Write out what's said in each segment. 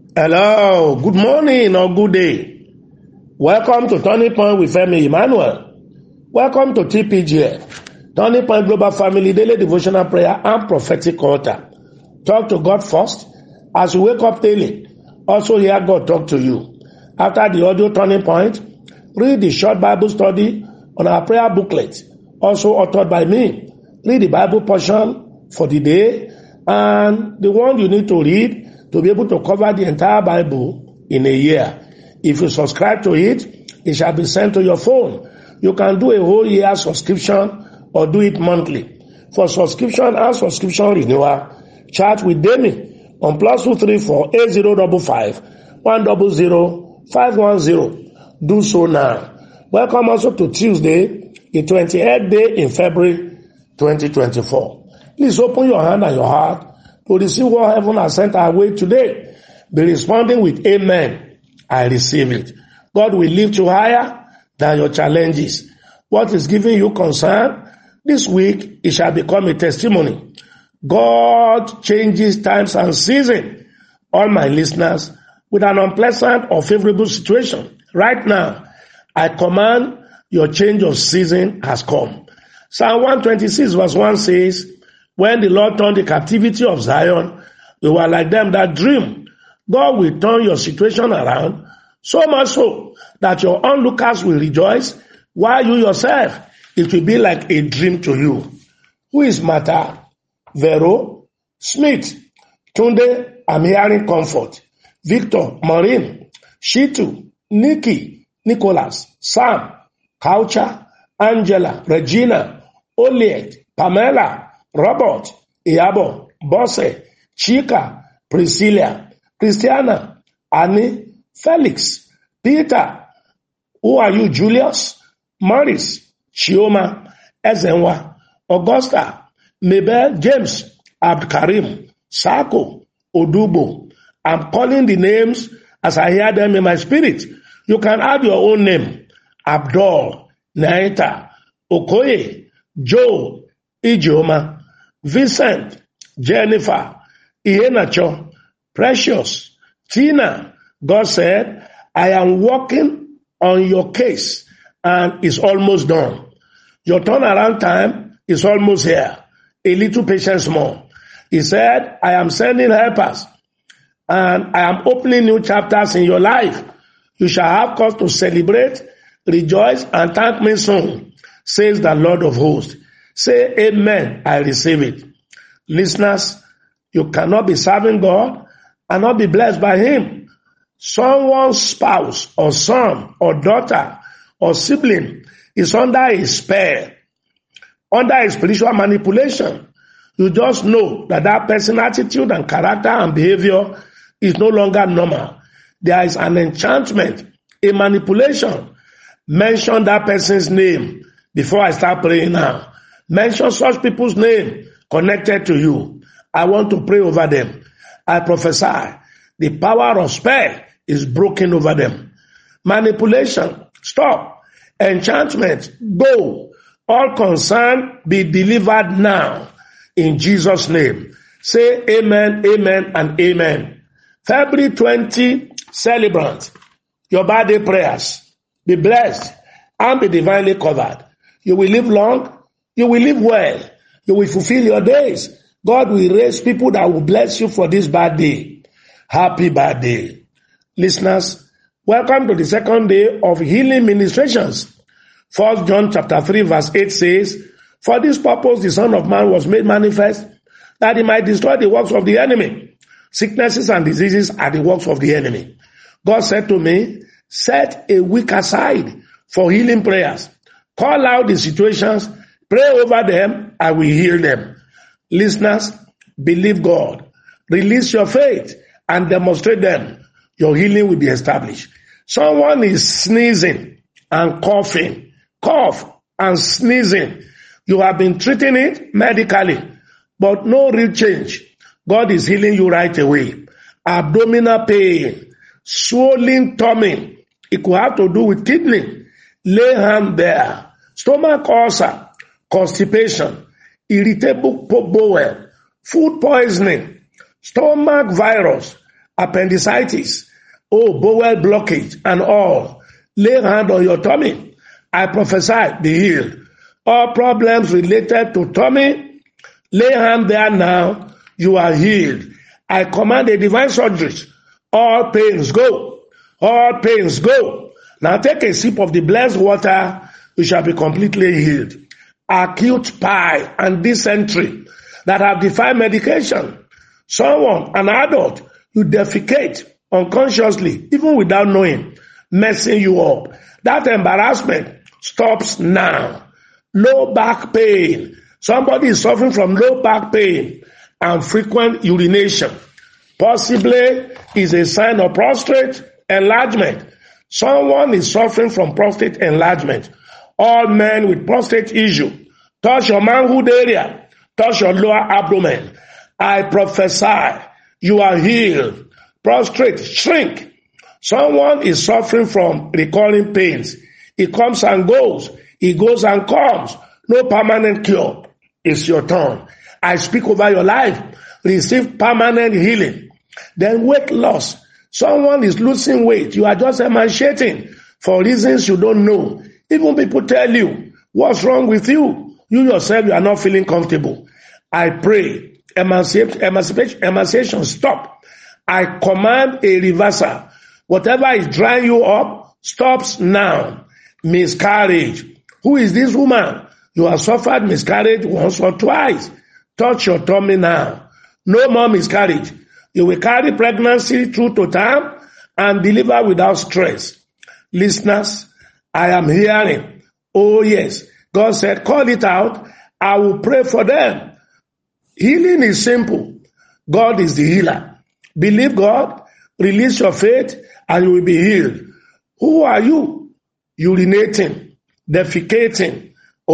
Hello, good morning or good day. Welcome to Turning Point with Femi Emmanuel. Welcome to TPGL, Turning Point Global Family Daily Devotional Prayer and Prophetic Altar. Talk to God first. As you wake up daily, also hear God talk to you. After the audio Turning Point, read the short Bible study on our prayer booklet, also authored by me. Read the Bible portion for the day and the one you need to read to be able to cover the entire Bible in a year. If you subscribe to it, it shall be sent to your phone. You can do a whole year subscription or do it monthly. For subscription and subscription renewal, chat with Demi on +234 8055 100 510. Do so now. Welcome also to Tuesday, the 28th day in February 2024. Please open your hand and your heart to receive what heaven has sent our way today. Be responding with amen. I receive it. God will lift you higher than your challenges. What is giving you concern this week, it shall become a testimony. God changes times and seasons. All my listeners, with an unpleasant or favorable situation, right now, I command your change of season has come. Psalm 126 verse 1 says, when the Lord turned the captivity of Zion, we were like them that dream. God will turn your situation around, so much so that your onlookers will rejoice, while you yourself, it will be like a dream to you. Who is Martha? Vero? Smith? Tunde? I'm hearing comfort. Victor? Maureen? Shitu? Nikki? Nicholas? Sam? Coucha? Angela? Regina? Oliet? Pamela? Robert, Iabo, Bosse, Chika, Priscilla, Christiana, Annie, Felix, Peter. Who are you, Julius? Morris, Chioma, Ezenwa, Augusta, Mabel, James, Abdkarim, Sako, Odubo. I'm calling the names as I hear them in my spirit. You can add your own name. Abdul, Naita, Okoye, Joe, Ijeoma, Vincent, Jennifer, Ihenacho, Precious, Tina. God said, I am working on your case and it's almost done. Your turnaround time is almost here. A little patience more. He said, I am sending helpers and I am opening new chapters in your life. You shall have cause to celebrate, rejoice, and thank me soon, says the Lord of hosts. Say amen, I receive it. Listeners, you cannot be serving God and not be blessed by Him. Someone's spouse or son or daughter or sibling is under a spell, under a spiritual manipulation. You just know that that person's attitude and character and behavior is no longer normal. There is an enchantment, a manipulation. Mention that person's name before I start praying now. Mention such people's name connected to you. I want to pray over them. I prophesy the power of spell is broken over them. Manipulation, stop. Enchantment, go. All concern be delivered now in Jesus' name. Say amen, amen, and amen. February 20, celebrant. Your birthday prayers. Be blessed and be divinely covered. You will live long. You will live well. You will fulfill your days. God will raise people that will bless you for this birthday. Happy birthday. Listeners, welcome to the second day of healing ministrations. 1 John chapter 3 verse 8 says, for this purpose the Son of Man was made manifest, that he might destroy the works of the enemy. Sicknesses and diseases are the works of the enemy. God said to me, set a week aside for healing prayers. Call out the situations. Pray over them, I will heal them. Listeners, believe God. Release your faith and demonstrate them. Your healing will be established. Someone is sneezing and coughing. Cough and sneezing. You have been treating it medically, but no real change. God is healing you right away. Abdominal pain, swollen tummy. It could have to do with kidney. Lay hand there. Stomach ulcer. Constipation, irritable bowel, food poisoning, stomach virus, appendicitis, bowel blockage, and all. Lay hand on your tummy. I prophesy, be healed. All problems related to tummy, lay hand there now. You are healed. I command a divine surgery. All pains go. All pains go. Now take a sip of the blessed water. You shall be completely healed. Acute pie and dysentery that have defied medication. Someone, an adult, you defecate unconsciously, even without knowing, messing you up. That embarrassment stops now. Low back pain. Somebody is suffering from low back pain and frequent urination. Possibly is a sign of prostate enlargement. Someone is suffering from prostate enlargement. All men with prostate issue, touch your manhood area, touch your lower abdomen. I prophesy, you are healed. Prostate shrink. Someone is suffering from recurring pains. It comes and goes. It goes and comes. No permanent cure. It's your turn. I speak over your life. Receive permanent healing. Then weight loss. Someone is losing weight. You are just emaciating for reasons you don't know. Even people tell you, what's wrong with you? You yourself, you are not feeling comfortable. I pray, emancipation stop. I command a reversal. Whatever is drying you up, stops now. Miscarriage. Who is this woman? You have suffered miscarriage once or twice. Touch your tummy now. No more miscarriage. You will carry pregnancy through to term and deliver without stress. Listeners, I am hearing. Oh yes. God said, call it out. I will pray for them. Healing is simple. God is the healer. Believe God, release your faith, and you will be healed. Who are you? Urinating, defecating.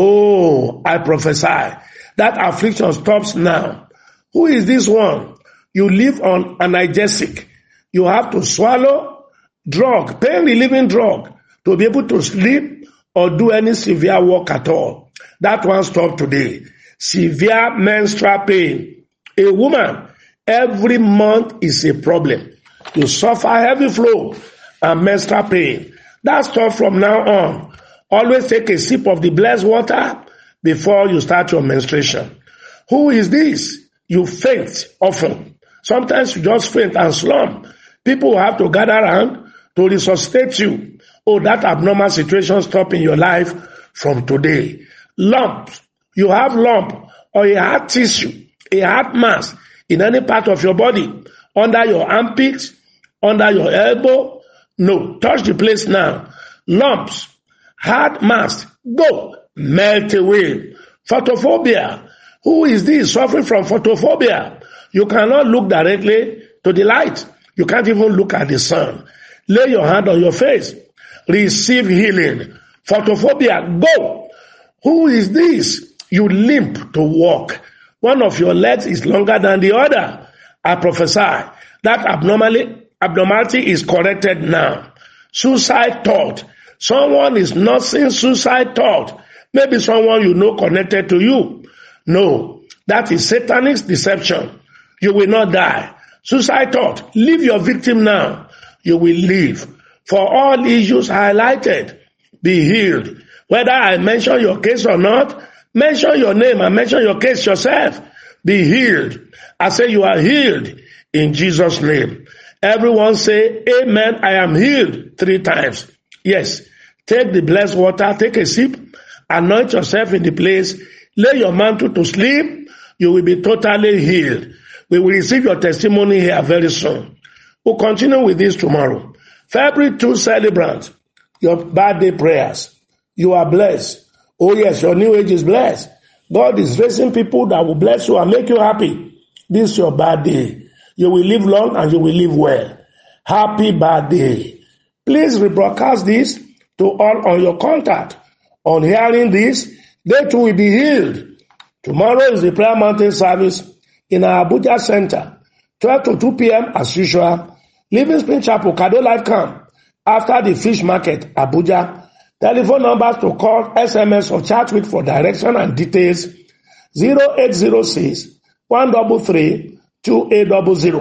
Oh, I prophesy. That affliction stops now. Who is this one? You live on analgesic. You have to swallow drug, pain-relieving drug, to be able to sleep or do any severe work at all. That one stopped today. Severe menstrual pain. A woman, every month is a problem. You suffer heavy flow and menstrual pain. That stuff from now on. Always take a sip of the blessed water before you start your menstruation. Who is this? You faint often. Sometimes you just faint and slump. People have to gather around to resuscitate you. Oh, that abnormal situation stop in your life from today. Lumps. You have lump or a hard tissue, a hard mass in any part of your body, under your armpits, under your elbow. No, touch the place now. Lumps, hard mass, go, melt away. Photophobia. Who is this suffering from photophobia? You cannot look directly to the light. You can't even look at the sun. Lay your hand on your face. Receive healing. Photophobia, go. Who is this? You limp to walk. One of your legs is longer than the other. I prophesy that abnormality is corrected now. Suicide thought. Someone is nursing suicide thought. Maybe someone you know connected to you. No, that is satanic deception. You will not die. Suicide thought. Leave your victim now. You will live. For all issues highlighted, be healed. Whether I mention your case or not, mention your name and mention your case yourself. Be healed. I say you are healed in Jesus' name. Everyone say, amen, I am healed 3 times. Yes. Take the blessed water, take a sip, anoint yourself in the place, lay your mantle to sleep, you will be totally healed. We will receive your testimony here very soon. We'll continue with this tomorrow. February 2 celebrants, your birthday prayers. You are blessed. Oh yes, your new age is blessed. God is raising people that will bless you and make you happy. This is your birthday. You will live long and you will live well. Happy birthday. Please rebroadcast this to all on your contact. On hearing this, they too will be healed. Tomorrow is the Prayer Mountain service in our Abuja Center, 12 to 2 p.m. as usual. Living Spring Chapel, Kado Life Camp, after the Fish Market, Abuja. Telephone numbers to call, SMS or chat with for direction and details, 0806 133 2800.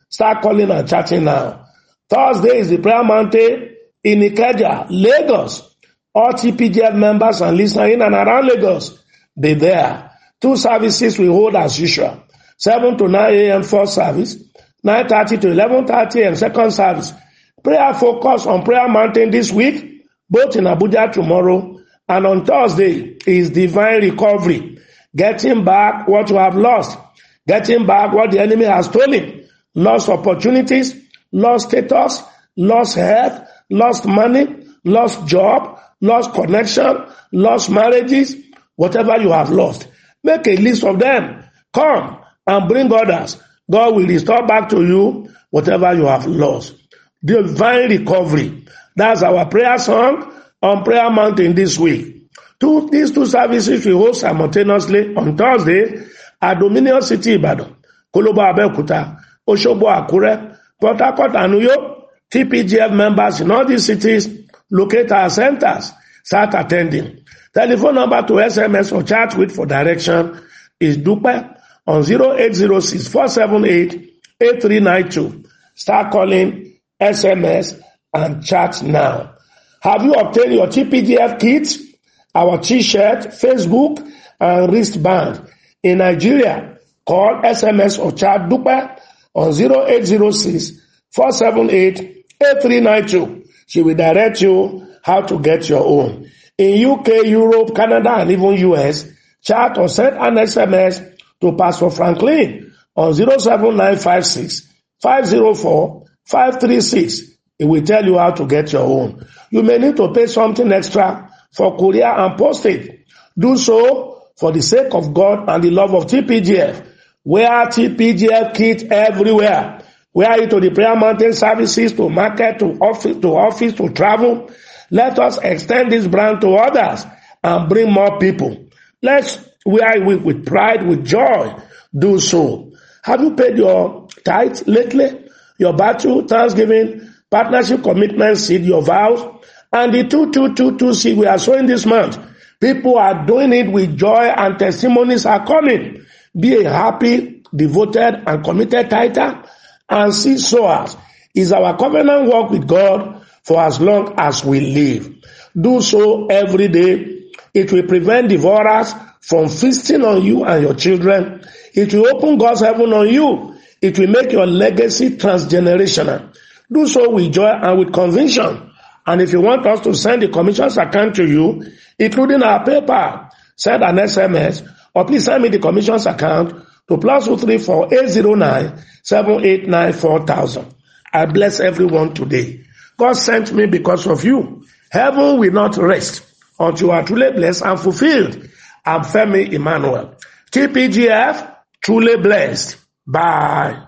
Start calling and chatting now. Thursday is the prayer mountain in Ikeja, Lagos. All TPGF members and listeners in and around Lagos, be there. 2 services we hold as usual. 7 to 9 a.m. first service, 9:30 to 11:30 a.m. second service. Prayer focus on prayer mountain this week, both in Abuja tomorrow and on Thursday is divine recovery. Getting back what you have lost. Getting back what the enemy has stolen. Lost opportunities, lost status, lost health, lost money, lost job, lost connection, lost marriages, whatever you have lost. Make a list of them. Come and bring others. God will restore back to you whatever you have lost. Divine recovery. That's our prayer song on Prayer Mountain this week. These 2 services we host simultaneously on Thursday at Dominion City, Ibadan, Kolobo Abeokuta, Osogbo Akure, Port Harcourt and Uyo. TPGF members in all these cities locate our centers. Start attending. Telephone number to SMS or chat with for direction is Dupe on 0806-478-8392. Start calling, SMS, and chat now. Have you obtained your TPGF kit, our t-shirt, Facebook, and wristband? In Nigeria, call, SMS, or chat Dupe on 0806-478-8392. She will direct you how to get your own. In UK, Europe, Canada, and even US, chat or send an SMS to Pastor Franklin on 07956-504-536. It will tell you how to get your own. You may need to pay something extra for courier and postage. Do so for the sake of God and the love of TPGF. Wear TPGF kit everywhere. Wear it to the prayer mountain services, to market, to office, to travel. Let us extend this brand to others and bring more people. Let's wear it with pride, with joy. Do so. Have you paid your tithe lately? Your battle, Thanksgiving, partnership commitment seed, your vows, and the 2222 seed we are sowing this month. People are doing it with joy and testimonies are coming. Be a happy, devoted, and committed tither and seed sowers. Is our covenant work with God for as long as we live. Do so every day. It will prevent devourers from feasting on you and your children. It will open God's heaven on you. It will make your legacy transgenerational. Do so with joy and with conviction. And if you want us to send the commission's account to you, including our PayPal, send an SMS or please send me the commission's account to +234 809 789 4000. I bless everyone today. God sent me because of you. Heaven will not rest until you are truly blessed and fulfilled. I'm Femi Emmanuel. TPGF, truly blessed. Bye.